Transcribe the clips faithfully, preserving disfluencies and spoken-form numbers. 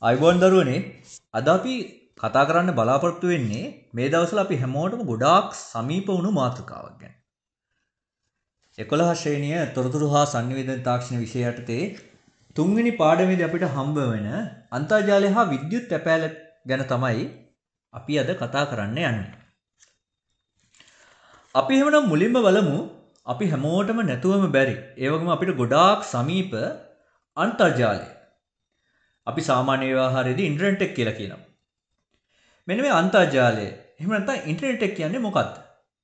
අයිබෝන් දරුවනේ අද අපි කතා කරන්න බලාපොරොත්තු වෙන්නේ මේ දවස්වල අපි හැමෝටම ගොඩාක් සමීප වුණු මාතෘකාවක් ගැන. එකොළහ ශ්‍රේණිය තොරතුරු හා සංනිවේදන තාක්ෂණ විෂය යටතේ තුන්වෙනි පාඩමේදී අපිට හම්බ වෙන අන්තර්ජාලය හා විද්‍යුත් තැපෑල ගැන තමයි අපි අද කතා කරන්න යන්නේ. අපි එහෙමනම් මුලින්ම බලමු අපි හැමෝටම නැතුවම බැරි ඒ වගේම අපිට ගොඩාක් සමීප අන්තර්ජාලය. අපි සාමාන්‍ය ව්‍යවහාරයේදී ඉන්ටර්නෙට් එක කියලා කියනවා. මෙන්න මේ අන්තර්ජාලය. එහෙම නැත්නම් ඉන්ටර්නෙට් එක කියන්නේ මොකක්ද?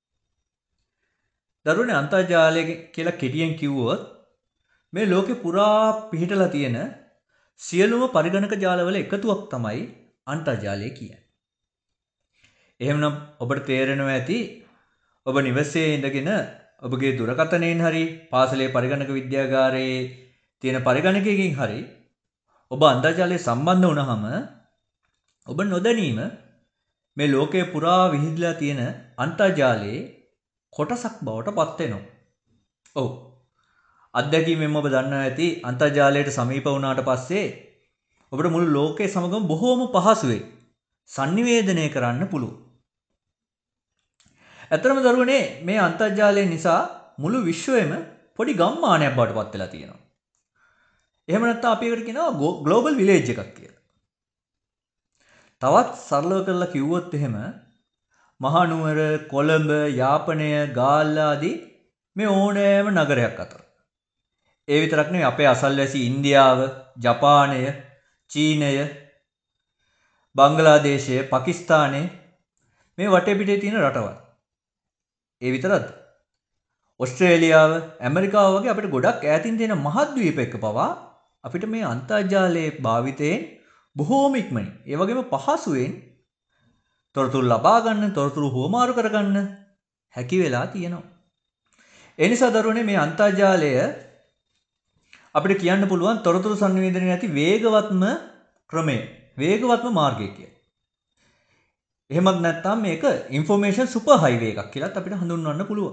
දරුවනේ අන්තර්ජාලය කියලා කෙටියෙන් කිව්වොත් මේ ලෝකේ පුරා පිහිටලා තියෙන සියලුම පරිගණක ජාලවල එකතුවක් තමයි අන්තර්ජාලය කියන්නේ. එහෙමනම් ඔබට තේරෙනවා ඇති ඔබ නිවසේ ඉඳගෙන ඔබගේ දුරකථනයෙන් හරි පාසලේ පරිගණක විද්‍යාගාරයේ තියෙන පරිගණකයකින් හරි ඔබ අන්තර්ජාලයට සම්බන්ධ වුණාම ඔබ නොදැනීම මේ ලෝකයේ පුරා විහිදලා තියෙන අන්තර්ජාලයේ කොටසක් බවට පත් වෙනවා. ඔව්. අත්දැකීමෙන් ඔබ දන්නවා ඇති අන්තර්ජාලයට සමීප වුණාට පස්සේ ඔබට මුළු ලෝකයේ සමගම බොහෝම පහසුවෙන් sannivedanaya කරන්න පුළුවන්. ඇත්තටම දරුවනේ මේ අන්තර්ජාලය නිසා මුළු විශ්වයම පොඩි ගම්මානයක් බවට පත් වෙලා තියෙනවා. එහෙම නැත්නම් අපි ඒකට කියනවා ග්ලෝබල් විලේජ් එකක් කියලා. තවත් සරලව කරලා කිව්වොත් එහෙම මහනුවර, කොළඹ, යාපනය, ගාල්ලා ආදී මේ ඕනෑම නගරයක් අතර. ඒ විතරක් නෙවෙයි අපේ අසල්වැසි ඉන්දියාව, ජපානය, චීනය, බංග්ලාදේශය, පාකිස්තානය මේ වටේ පිටේ තියෙන රටවල්. ඒ විතරද? ඕස්ට්‍රේලියාව, ඇමරිකාව වගේ අපිට ගොඩක් ඈතින් තියෙන මහද්වීපයක පවා අපිට මේ අන්තර්ජාලයේ භාවිතයෙන් බොහෝම ඉක්මනින් ඒ වගේම පහසුවෙන් තොරතුරු ලබා ගන්න, තොරතුරු හුවමාරු කරගන්න හැකි වෙලා තියෙනවා. ඒ නිසා දරුවනේ මේ අන්තර්ජාලය අපිට කියන්න පුළුවන් තොරතුරු සංනිවේදනයේ ඇති වේගවත්ම ක්‍රමය, වේගවත්ම මාර්ගය කියලා. එහෙමත් නැත්නම් මේක ইনফরমේෂන් සුපර් හයිවේ එකක් කියලාත් අපිට හඳුන්වන්න පුළුවන්.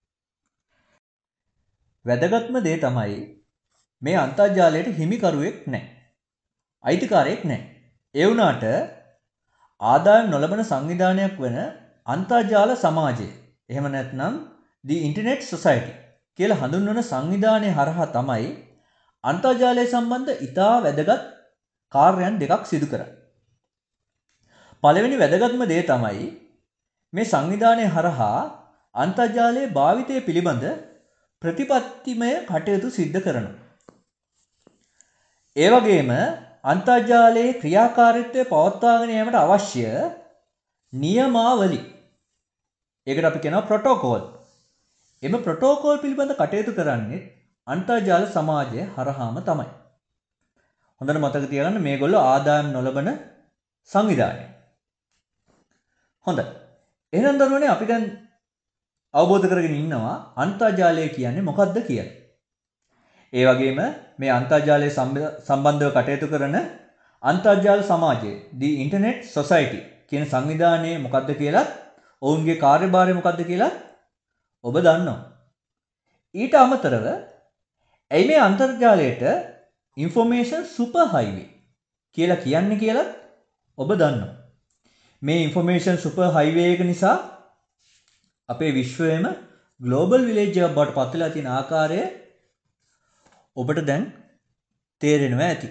වැදගත්ම දේ තමයි මේ අන්තර්ජාලයට හිමිකරුවෙක් නැහැ. අයිතිකාරයෙක් නැහැ. ඒ වුණාට ආදායම් නොලබන සංවිධානයක් වන අන්තර්ජාල සමාජය, එහෙම නැත්නම් the internet society කියලා හඳුන්වන සංවිධානය හරහා තමයි අන්තර්ජාලය සම්බන්ධ ඉතා වැදගත් කාර්යයන් දෙකක් සිදු කරන්නේ. පළවෙනි වැදගත්ම දේ තමයි මේ සංවිධානය හරහා අන්තර්ජාලයේ භාවිතය පිළිබඳ ප්‍රතිපත්තිමය කටයුතු සිද්ධ කරනවා. ඒ වගේම අන්තර්ජාලයේ ක්‍රියාකාරීත්වය පවත්වාගෙන යාමට අවශ්‍ය නියමාවලි, ඒකට අපි කියනවා ප්‍රොටෝකෝල්. එම ප්‍රොටෝකෝල් පිළිබඳ කටයුතු කරන්නේ අන්තර්ජාල සමාජය හරහාම තමයි. හොඳට මතක තියාගන්න මේගොල්ලෝ ආදායම් නොලබන සංවිධානය. හොඳයි. එහෙනම් දරුවනේ අපි දැන් අවබෝධ කරගෙන ඉන්නවා අන්තර්ජාලය කියන්නේ මොකක්ද කියලා. ඒ වගේම මේ අන්තර්ජාලය සම්බන්ධව කටයුතු කරන අන්තර්ජාල සමාජය, the internet society කියන සංවිධානය මොකක්ද කියලා, ඔවුන්ගේ කාර්යභාරය මොකක්ද කියලා ඔබ දන්නවා. ඊට අමතරව ඇයි මේ අන්තර්ජාලයට ইনফরমේෂන් සුපර් හයිවේ කියලා කියන්නේ කියලා ඔබ දන්නවා. මේ ইনফরমේෂන් සුපර් හයිවේ එක නිසා අපේ විශ්වයේම ග්ලෝබල් විලේජ් එකක් බවට පත් වෙලා තියෙන ආකාරය ඔබට දැන් තේරෙනවා ඇති.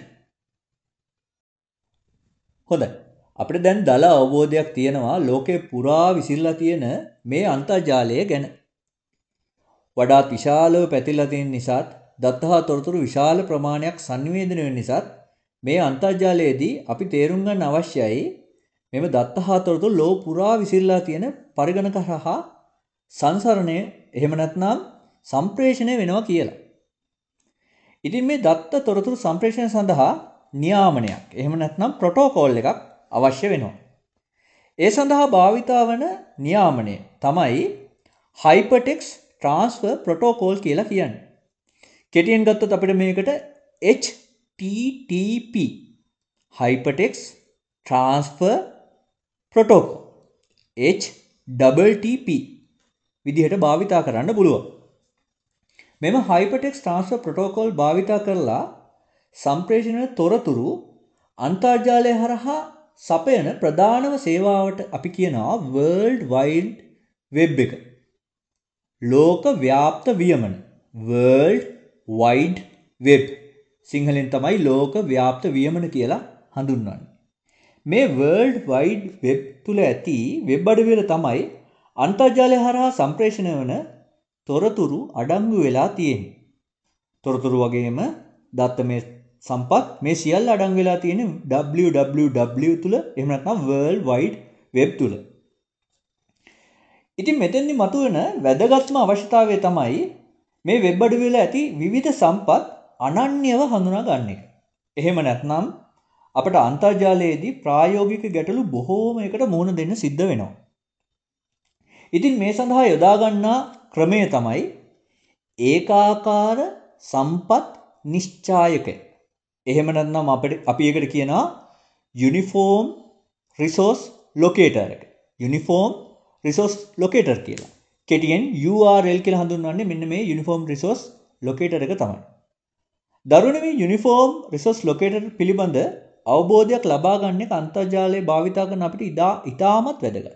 හොඳයි. අපිට දැන් දල අවබෝධයක් තියෙනවා ලෝකේ පුරා විසිරලා තියෙන මේ අන්තර්ජාලය ගැන. වඩාත් විශාලව පැතිරලා තියෙන නිසාත්, දත්ත හා තොරතුරු විශාල ප්‍රමාණයක් sannivedanaya වෙන නිසාත් මේ අන්තර්ජාලයේදී අපි තේරුම් ගන්න අවශ්‍යයි මෙම දත්ත හා තොරතුරු ලෝ පුරා විසිරලා තියෙන පරිගණක හරහා සංසරණය, එහෙම නැත්නම් සම්ප්‍රේෂණය වෙනවා කියලා. ඉතින් මේ දත්ත තොරතුරු සම්ප්‍රේෂණය සඳහා නියාමනයක්, එහෙම නැත්නම් ප්‍රොටෝකෝල් එකක් අවශ්‍ය වෙනවා. ඒ සඳහා භාවිතා වන නියාමනය තමයි Hypertext Transfer Protocol කියලා කියන්නේ. කෙටියෙන් ගත්තොත් අපිට මේකට H T T P Hypertext Transfer Protocol H T T P විදිහට භාවිතා කරන්න පුළුවන්. මෙම Hypertext Transfer Protocol භාවිතා කරලා සම්ප්‍රේෂණය තොරතුරු අන්තර්ජාලය හරහා සපයන ප්‍රධානම සේවාවට අපි කියනවා World Wide Web එක. ලෝක ව්‍යාප්ත වියමන. World Wide Web. සිංහලෙන් තමයි ලෝක ව්‍යාප්ත වියමන කියලා හඳුන්වන්නේ. මේ World Wide Web තුල ඇති වෙබ් අඩවිවල තමයි අන්තර්ජාලය හරහා සම්ප්‍රේෂණය වන තොරතුරු අඩංගු වෙලා තියෙන්නේ. තොරතුරු වගේම දත්ත මේ සම්පත් මේ සියල්ල අඩංගු වෙලා තියෙන W W W තුල එහෙම නැත්නම් World Wide Web තුල. ඉතින් මෙතෙන්දි මතුවෙන වැදගත්ම අවශ්‍යතාවය තමයි මේ වෙබ් අඩවිවල ඇති විවිධ සම්පත් අනන්‍යව හඳුනා ගන්න එක. එහෙම නැත්නම් අපට අන්තර්ජාලයේදී ප්‍රායෝගික ගැටලු බොහෝමයකට මුහුණ දෙන්න සිද්ධ වෙනවා. ඉතින් මේ සඳහා යොදා ගන්නා ක්‍රමය තමයි ඒකාකාර සම්පත් නිශ්චායකය. එහෙම නැත්නම් අපිට අපි ඒකට කියනවා Uniform Resource Locator එක. Uniform Resource Locator කියලා. කෙටියෙන් U R L කියලා හඳුන්වන්නේ මෙන්න මේ Uniform Resource Locator එක තමයි. දරුවනේ මේ Uniform Resource Locator පිළිබඳ අවබෝධයක් ලබා ගන්න එක අන්තර්ජාලය භාවිතා කරන අපිට ඉතා ඉතාමත් වැදගත්.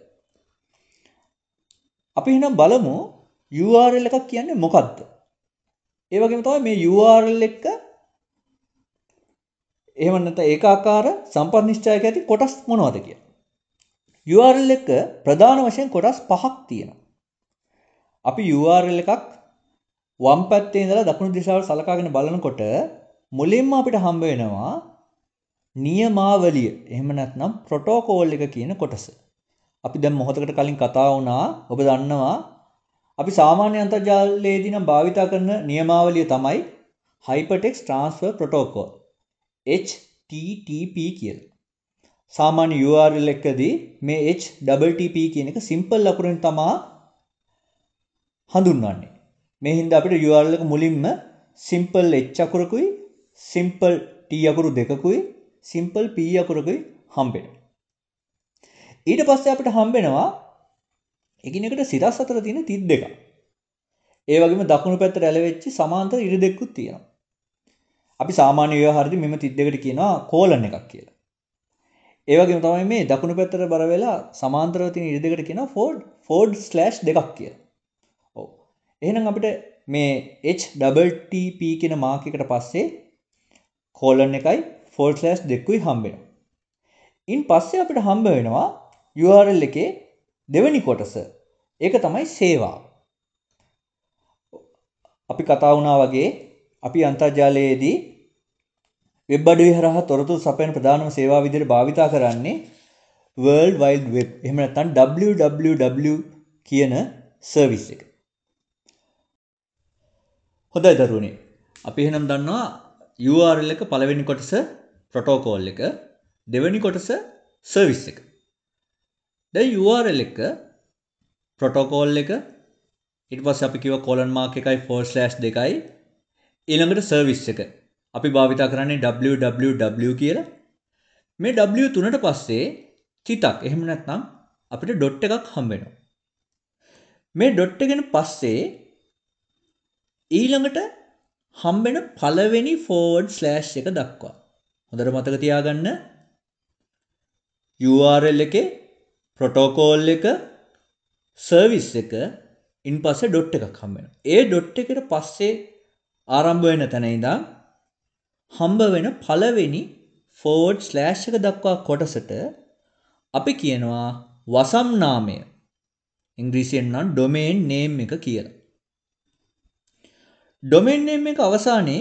අපි එහෙනම් බලමු U R L එකක් කියන්නේ මොකක්ද? ඒ වගේම තමයි මේ U R L එක එහෙම නැත්නම් ඒකාකාර සම්පත් නිශ්චයක ඇති කොටස් මොනවද කියලා. U R L එක ප්‍රධාන වශයෙන් කොටස් පහක් තියෙනවා. අපි U R L එකක් වම් පැත්තේ ඉඳලා දකුණු දිශාවට සලකාගෙන බලනකොට මුලින්ම අපිට හම්බ වෙනවා නියමාවලිය. එහෙම නැත්නම් ප්‍රොටෝකෝල් එක කියන කොටස. අපි දැන් මොහොතකට කලින් කතා වුණා. ඔබ දන්නවා අපි සාමාන්‍ය අන්තර්ජාලයේදී නම් භාවිතා කරන නියමාවලිය තමයි Hypertext Transfer Protocol H T T P කියලා. සාමාන්‍ය U R L එකකදී මේ H T T P කියන එක සිම්පල් අකුරෙන් තමයි හඳුන්වන්නේ. මේ හින්දා අපිට U R L එක මුලින්ම simple H අකුරකුයි simple T අකුරු දෙකකුයි simple P අකුරකුයි හම්බෙනවා. ඊට පස්සේ අපිට හම්බෙනවා එකිනෙකට සිරස් අතර තියෙන තිත් දෙකක්. ඒ වගේම දකුණු පැත්තට ඇලවෙච්ච සමාන්තර ඉරි දෙකකුත් තියෙනවා. අපි සාමාන්‍ය ව්‍යවහාරදී මෙම තිත් දෙකට කියනවා කෝලන් එකක් කියලා. ඒ වගේම තමයි මේ දකුණු පැත්තට බර වෙලා සමාන්තරව තියෙන ඉරි දෙකට කියනවා ෆෝර්ඩ් ෆෝර්ඩ් ස්ලෑෂ් දෙකක් කියලා. ඔව්. එහෙනම් අපිට මේ H T T P කියන මාක් එකට පස්සේ කෝලන් එකයි ෆෝර්ඩ් ස්ලෑෂ් දෙකකුයි හම්බ වෙනවා. ඉන් පස්සේ අපිට හම්බ වෙනවා U R L එකේ දෙවෙනි කොටස. ඒක තමයි සේවාව. අපි කතා වුණා වගේ අපි අන්තර්ජාලයේදී වෙබ් අඩවිය හරහා තොරතුරු සපයන ප්‍රධානම සේවාව විදිහට භාවිතා කරන්නේ World Wide Web. එහෙම නැත්නම් W W W කියන සර්විස් එක. හොඳයි දරුවනේ. අපි එහෙනම් දන්නවා U R L එක පළවෙනි කොටස ප්‍රොටෝකෝල් එක, දෙවෙනි කොටස සර්විස් එක. දැන් U R L එක ප්‍රොටෝකෝල් එක ඊට පස්සේ අපි කිව්වා කොලන් මාක් එකයි ෆෝර්වර්ඩ් ස්ලෑෂ් දෙකයි ඊළඟට සර්විස් එක අපි භාවිතා කරන්නේ W W W කියලා. මේ W තුනට පස්සේ තිතක් එහෙම නැත්නම් අපිට ඩොට් එකක් හම්බ වෙනවා. මේ ඩොට් එකෙන් පස්සේ ඊළඟට හම්බ වෙන පළවෙනි ෆෝර්වර්ඩ් ස්ලෑෂ් එක දක්වා. හොඳට මතක තියාගන්න U R L එකේ ප්‍රොටෝකෝල් එක සර්විස් එක ඉන් පස්සේ ඩොට් එකක් හම්බ වෙනවා. ඒ ඩොට් එකට පස්සේ ආරම්භ වෙන තැන ඉඳන් හම්බ වෙන පළවෙනි ෆෝර්වර්ඩ් ස්ලෑෂ් එක දක්වා කොටසට අපි කියනවා වසම් නාමය. ඉංග්‍රීසියෙන් නම් ඩොමේන් නේම් එක කියලා. ඩොමේන් නේම් එක අවසානයේ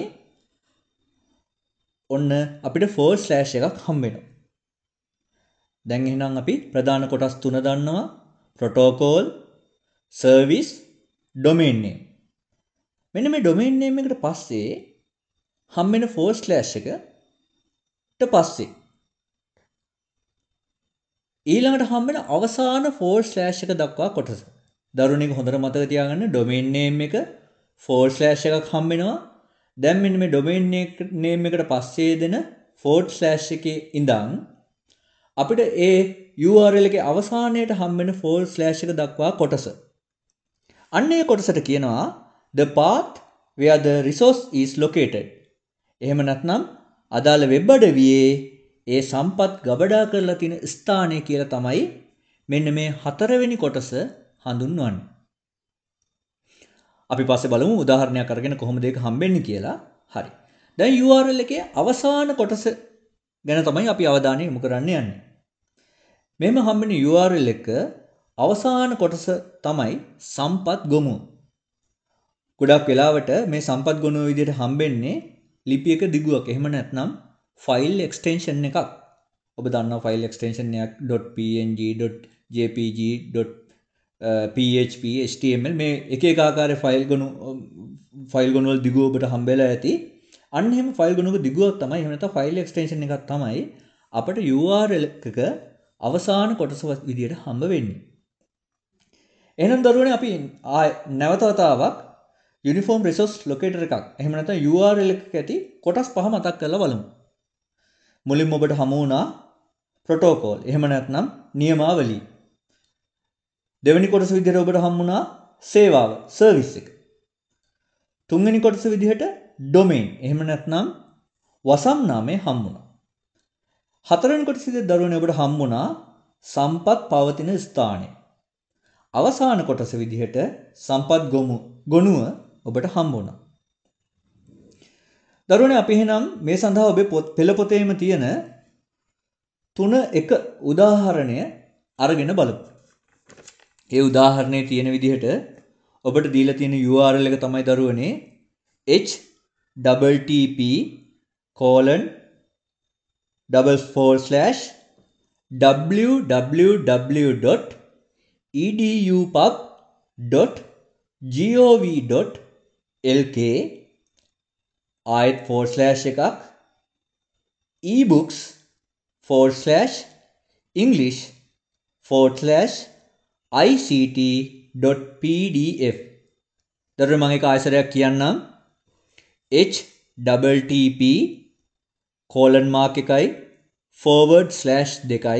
ඔන්න අපිට ෆෝර්වර්ඩ් ස්ලෑෂ් එකක් හම්බ වෙනවා. දැන් එහෙනම් අපි ප්‍රධාන කොටස් තුන දන්නවා. Protocol, service, domain name. මෙන්න මේ ඩොමේන් නේම් එකට පස්සේ හම්බ වෙන ෆෝර්වර්ඩ් ස්ලෑෂ් එකට පස්සේ ඊළඟට හම්බ වෙන අවසාන ෆෝර්වර්ඩ් ස්ලෑෂ් එක දක්වා කොටස. දරුවනේ හොඳට මතක තියාගන්න ඩොමේන් නේම් එක ෆෝර්වර්ඩ් ස්ලෑෂ් එකක් හම්බ වෙනවා. දැන් මෙන්න මේ ඩොමේන් නේම් එකට පස්සේ දෙන ෆෝර්වර්ඩ් ස්ලෑෂ් එකේ ඉඳන් අපිට ඒ U R L එකේ අවසානයේට හම්බ වෙන ෆෝර්වර්ඩ් ස්ලෑෂ් එක දක්වා කොටස. අන්න ඒ කොටසට කියනවා the path where the resource is located. එහෙම නැත්නම් අදාළ වෙබ් අඩවියේ ඒ සම්පත් ගබඩා කරලා තියෙන ස්ථානය කියලා තමයි මෙන්න මේ හතරවෙනි කොටස හඳුන්වන්නේ. අපි පස්සේ බලමු උදාහරණයක් අරගෙන කොහොමද ඒක හම්බෙන්නේ කියලා. හරි. දැන් U R L එකේ අවසාන කොටස ගැන තමයි අපි අවධානය යොමු කරන්න යන්නේ. මෙහෙම හම්බෙන U R L එක අවසාන කොටස තමයි සම්පත් ගොනුව. ගොඩක් වෙලාවට මේ සම්පත් ගොනුව විදිහට හම්බෙන්නේ ලිපියක දිගුවක්. එහෙම නැත්නම් ෆයිල් එක්ස්ටෙන්ෂන් එකක්. ඔබ දන්නවා ෆයිල් එක්ස්ටෙන්ෂන් එකක් .png .jpg .php html මේ එක එක ආකාරයේ ෆයිල් ගොනු ෆයිල් ගොනු වල දිගුව ඔබට හම්බෙලා ඇති. අන්න එහෙම ෆයිල් ගොනුවක දිගුවක් තමයි එහෙම නැත්නම් ෆයිල් එක්ස්ටෙන්ෂන් එකක් තමයි අපිට U R L එකක අවසාන කොටස විදිහට හම්බ වෙන්නේ. එහෙනම් දරුවනේ අපි නැවත වතාවක් Uniform Resource Locator එකක් එහෙම නැත්නම් U R L එකක ඇති කොටස් පහ මතක් කරලා බලමු. මුලින්ම ඔබට හමු වුණා protocol එහෙම නැත්නම් නියමාවලිය. දෙවෙනි කොටස විදිහට ඔබට හමු වුණා සේවාව service එක. තුන්වෙනි කොටස විදිහට domain එහෙම නැත්නම් වසම් නාමය හමු වුණා. හතරවෙනි කොටස විදිහට දරුවනේ ඔබට හමු වුණා සම්පත් පවතින ස්ථානය. අවසාන කොටස විදිහට සම්පත් ගොනුව ඔබට හම්බ වුණා. දරුවනේ අපි එහෙනම් මේ සඳහා ඔබේ පෙළ පොතේම තියෙන තුන එක උදාහරණය අරගෙන බලමු. ඒ උදාහරණයේ තියෙන විදිහට ඔබට දීලා තියෙන U R L එක තමයි දරුවනේ h double t p colon double forward slash www dot edupub dot gov dot lk ආයත් forward slash එකක් ebooks forward slash english forward slash ict dot pdf දරුවනේ මම එක ආයසරයක් කියන්නම් h double t p colon mark එකයි forward slash දෙකයි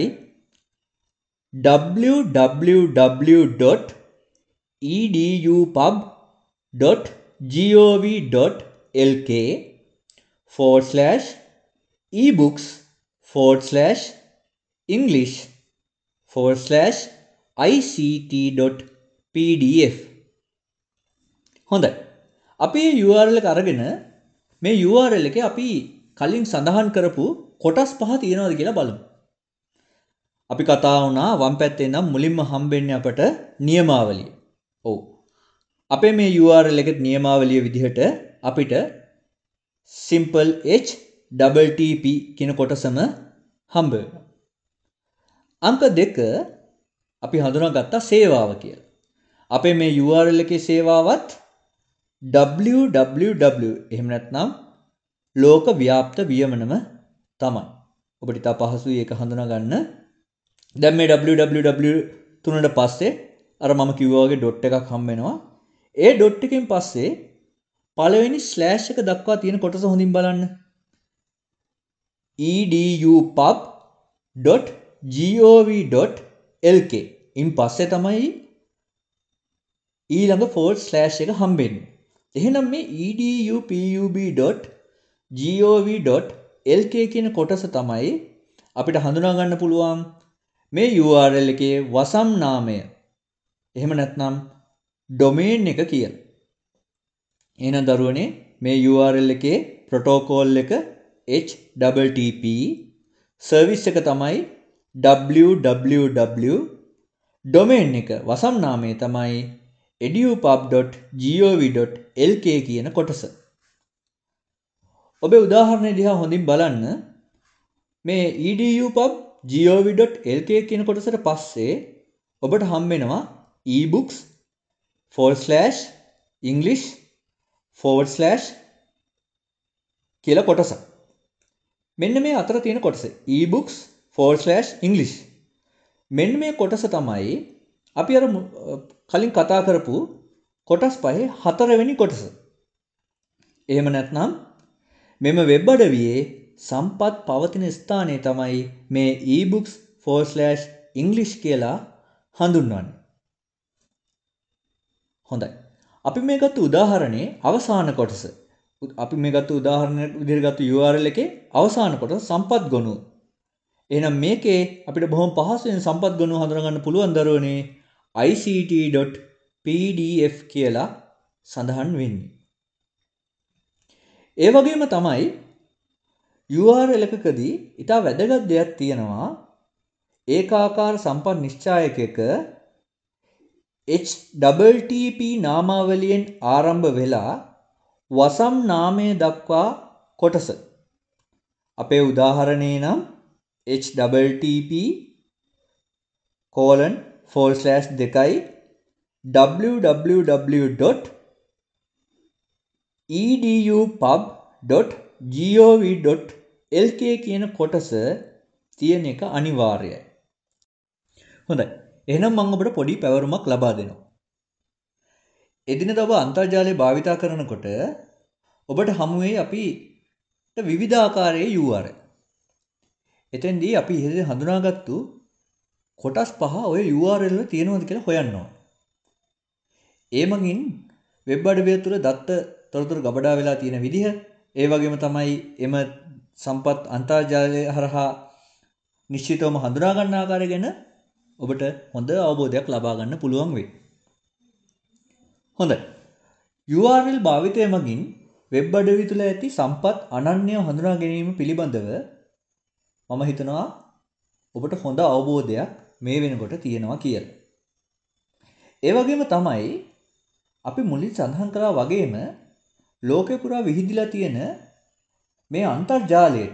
www dot edupub dot gov dot lk forward slash ebooks forward slash english forward slash ict dot pdf හොඳයි. අපි මේ U R L එක අරගෙන මේ U R L එකේ අපි කලින් සඳහන් කරපු කොටස් පහ තියෙනවද කියලා බලමු. අපි කතා වුණා වම් පැත්තේ ඉඳන් මුලින්ම හම්බෙන්නේ අපට නියමාවලිය. ඔව්. අපේ මේ U R L එකේ නියමාවලිය විදිහට අපිට simple h double t p කියන කොටසම හම්බ වෙනවා. අංක දෙක අපි හඳුනාගත්තා සේවාව කියලා. අපේ මේ U R L එකේ සේවාවත් www එහෙම නැත්නම් ලෝක ව්‍යාප්ත වියමනම තමයි. ඔබට ඉතා පහසුයි ඒක හඳුනා ගන්න. දැන් මේ www තුනට පස්සේ අර මම කිව්වා වගේ ඩොට් එකක් හම්බ වෙනවා. ඒ ඩොට් එකෙන් පස්සේ පළවෙනි ස්ලෑෂ් එක දක්වා තියෙන කොටස හොඳින් බලන්න. edupub dot gov dot lk ඉන් පස්සේ තමයි ඊළඟ forward slash එක හම්බෙන්නේ. එහෙනම් මේ edupub dot gov dot lk කියන කොටස තමයි අපිට හඳුනා ගන්න පුළුවන් මේ U R L එකේ වසම් නාමය. එහෙම නැත්නම් domain එක කියලා. එහෙනම් දරුවනේ මේ U R L එකේ protocol එක h double t p service එක තමයි www domain එක වසම් නාමය තමයි edupub dot gov dot lk කියන කොටස. ඔබේ උදාහරණය දිහා හොඳින් බලන්න. මේ edupub gov dot lk කියන කොටසට පස්සේ ඔබට හම්බ වෙනවා ebooks forward slash english forward slash කියලා කොටසක්. මෙන්න මේ අතර තියෙන කොටස ebooks forward slash english. මෙන්න මේ කොටස තමයි අපි අර කලින් කතා කරපු කොටස් පහේ හතරවෙනි කොටස. එහෙම නැත්නම් මෙම වෙබ් අඩවියේ සම්පත් පවතින ස්ථානය තමයි මේ ebooks forward slash english කියලා හඳුන්වන්නේ. හොඳයි. අපි මේ ගත්ත උදාහරණේ අවසාන කොටස. අපි මේ ගත්ත උදාහරණ විදිහට ගත්ත U R L එකේ අවසාන කොටස සම්පත් ගොනුව. එහෙනම් මේකේ අපිට බොහොම පහසුවෙන් සම්පත් ගණුව හඳුනගන්න පුළුවන් දරුවනේ I C T dot P D F කියලා සඳහන් වෙන්නේ. ඒ වගේම තමයි U R L එකකදී ඉතා වැදගත් දෙයක් තියෙනවා. ඒකාකාර සම්පත් නිශ්චායකයක H T T P නාමාවලියෙන් ආරම්භ වෙලා වසම් නාමය දක්වා කොටස. අපේ උදාහරණේ නම් H T T P colon forward slash දෙකයි www dot edupub dot gov dot L K කියන කොටස තියෙන එක අනිවාර්යයි. හොඳයි. එහෙනම් මම ඔබට පොඩි පැවරුමක් ලබා දෙනවා. එදිනෙදා ඔබ අන්තර්ජාලය භාවිතා කරනකොට ඔබට හමු වෙයි අපිට විවිධාකාරයේ U R L. එතෙන්දී අපි ඉහළින් හඳුනාගත්තු කොටස් පහ ඔය U R L වල තියෙනවද කියලා හොයන්න ඕන. ඒ මගින් වෙබ් අඩවිය තුළ දත්ත තොරතුරු ගබඩා වෙලා තියෙන විදිහ, ඒ වගේම තමයි එම සම්පත් අන්තර්ජාලය හරහා නිශ්චිතවම හඳුනා ගන්න ආකාරය ගැන ඔබට හොඳ අවබෝධයක් ලබා ගන්න පුළුවන් වෙයි. හොඳයි. U R L භාවිතය මගින් වෙබ් අඩවිය තුළ ඇති සම්පත් අනන්‍යව හඳුනා ගැනීම පිළිබඳව මම හිතනවා ඔබට හොඳ අවබෝධයක් මේ වෙනකොට තියෙනවා කියලා. ඒ වගේම තමයි අපි මුලින් සඳහන් කළා වගේම ලෝකේ පුරා විහිදිලා තියෙන මේ අන්තර්ජාලයට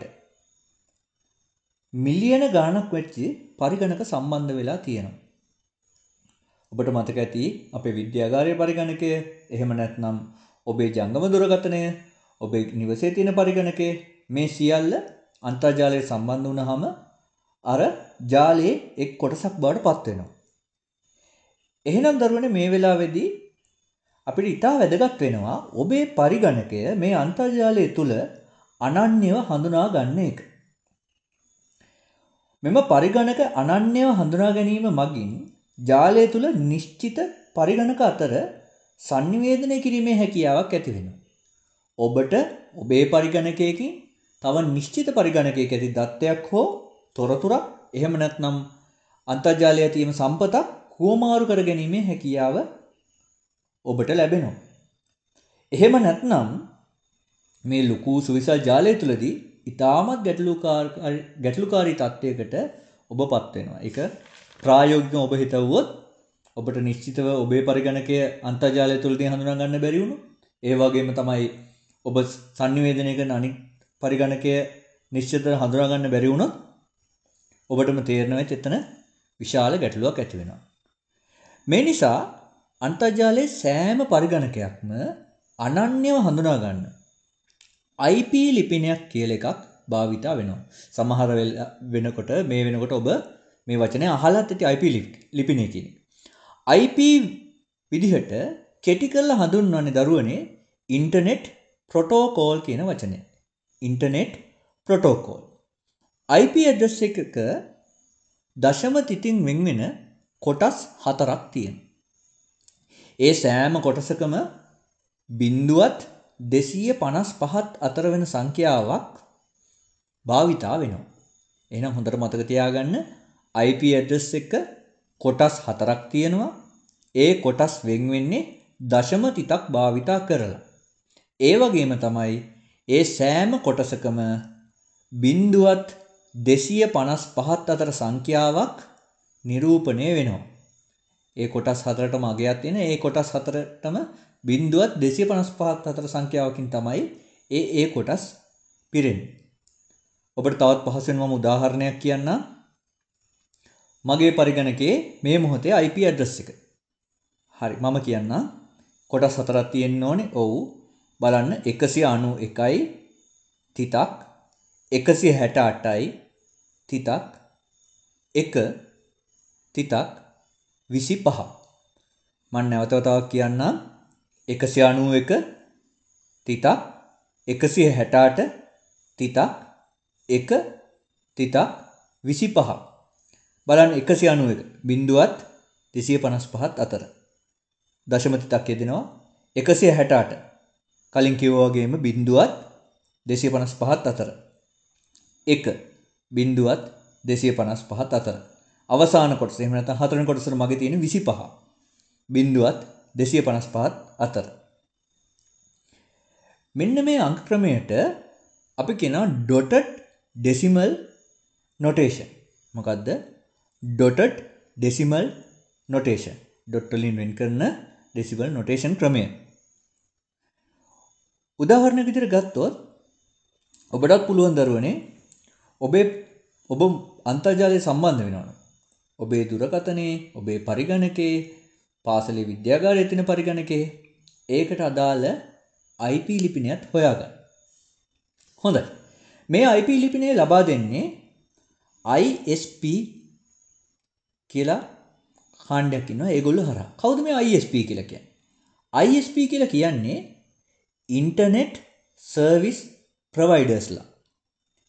මිලියන ගණනක් වෙච්ච පරිගණක සම්බන්ධ වෙලා තියෙනවා. ඔබට මතක ඇති අපේ විද්‍යාගාරයේ පරිගණකය, එහෙම නැත්නම් ඔබේ ජංගම දුරකථනය, ඔබේ නිවසේ තියෙන පරිගණකය, මේ සියල්ල අන්තර්ජාලයට සම්බන්ධ වුණාම අර ජාලයේ එක් කොටසක් බවට පත් වෙනවා. එහෙනම් දරුවනේ මේ වෙලාවේදී අපිට ඉතා වැදගත් වෙනවා ඔබේ පරිගණකය මේ අන්තර්ජාලය තුල අනන්‍යව හඳුනා ගන්න එක. මෙම පරිගණක අනන්‍යව හඳුනා ගැනීම මගින් ජාලය තුල නිශ්චිත පරිගණක අතර sannivedanaya කිරීමේ හැකියාවක් ඇති වෙනවා. ඔබට ඔබේ පරිගණකයකින් තව නිශ්චිත පරිගණකයක ඇති දත්තයක් හෝ තොරතුරක්, එහෙම නැත්නම් අන්තර්ජාලයේ තියෙන සම්පතක් හුවමාරු කර ගැනීමේ හැකියාව ඔබට ලැබෙනවා. එහෙම නැත්නම් මේ ලুকু සුවිසල් ජාලය තුලදී ඉතාමත් ගැටලුකාරී ගැටලුකාරී තත්යකට ඔබපත් වෙනවා. ඒක ප්‍රායෝගිකව ඔබ හිතුවොත් ඔබට නිශ්චිතව ඔබේ පරිගණකය අන්තර්ජාලය තුලදී හඳුනා ගන්න බැරි වුණොත්, ඒ වගේම තමයි ඔබ sannivedanaya කරන අනිත් පරිගණකය නිශ්චිතව හඳුනා ගන්න බැරි වුණොත් ඔබටම තේරෙනවා එතන විශාල ගැටලුවක් ඇති වෙනවා. මේ නිසා අන්තර්ජාලයේ සෑම පරිගණකයක්ම අනන්‍යව හඳුනා ගන්න I P ලිපිනයක් කියලා එකක් භාවිතා වෙනවා. සමහර වෙනකොට මේ වෙනකොට ඔබ මේ වචනේ අහලත් ඇති I P ලිපිනය කියන එක. I P විදිහට කෙටි කරලා හඳුන්වන්නේ දරුවනේ ඉන්ටර්නෙට් ප්‍රොටෝකෝල් කියන වචනය. Internet protocol. I P address එකක දශම තිතින් වෙන් වෙන කොටස් හතරක් තියෙනවා. ඒ සෑම කොටසකම බිංදුවත් දෙසිය පනස් පහත් අතර වෙන සංඛ්‍යාවක් භාවිතා වෙනවා. එහෙනම් හොඳට මතක තියාගන්න I P address එක කොටස් හතරක් තියෙනවා. ඒ කොටස් වෙන් වෙන්නේ දශම තිතක් භාවිතා කරලා. ඒ වගේම තමයි ඒ සෑම කොටසකම බිංදුවත් දෙසිය පනස් පහත් අතර සංඛ්‍යාවක් නිරූපණය වෙනවා. ඒ කොටස් හතරටම අගයක් තියෙන ඒ කොටස් හතරටම බිංදුවත් දෙසිය පනස් පහත් අතර සංඛ්‍යාවකින් තමයි ඒ ඒ කොටස් පිරෙන්නේ. ඔබට තවත් පහසුවෙන් මම උදාහරණයක් කියන්නම්. මගේ පරිගණකයේ මේ මොහොතේ I P address එක. හරි, මම කියන්නම් කොටස් හතරක් තියෙන්න ඕනේ. ඔව්. බලන්න එකසිය අනූ එකයි තිතක්, එකසිය හැට අටයි තිතක්, එක තිතක් විසිපහ. මම නැවත වතාවක් කියන්නම් එකසිය අනූ එක තිතක්, එකසිය හැට අට තිතක්, එක තිතක් විසිපහ. බලන්න එකසිය අනූ එක බිංදුවත් දෙසිය පනස් පහත් අතර දශම තිතක් යෙදෙනවා. එකසිය හැට අට කලින් කිව්වා වගේම බිංදුවත් දෙසිය පනස් පහත් අතර, එක බිංදුවත් දෙසිය පනස් පහත් අතර. අවසාන කොටස එහෙම නැත්නම් හතරවෙනි කොටසට මගේ තියෙන විසිපහ බිංදුවත් දෙසිය පනස් පහත් අතර. මෙන්න මේ අංක ක්‍රමයට අපි කියනවා dotted decimal notation. මොකද්ද? dotted decimal notation. dot වලින් වෙන් කරන decimal notation ක්‍රමය. උදාහරණයක් විදිහට ගත්තොත් ඔබටත් පුළුවන් දරුවනේ ඔබේ ඔබ අන්තර්ජාලය සම්බන්ධ වෙනවා. ඔබේ දුරකථනයේ, ඔබේ පරිගණකයේ, පාසලේ විද්‍යාගාරයේ තියෙන පරිගණකයේ ඒකට අදාළ I P ලිපිනයත් හොයාගන්න. හොඳයි. මේ I P ලිපිනය ලබා දෙන්නේ I S P කියලා කාණ්ඩයක් ඉන්නවා. ඒගොල්ලෝ හරහා. කවුද මේ I S P කියලා කියන්නේ? I S P කියලා කියන්නේ Internet Service Providersලා.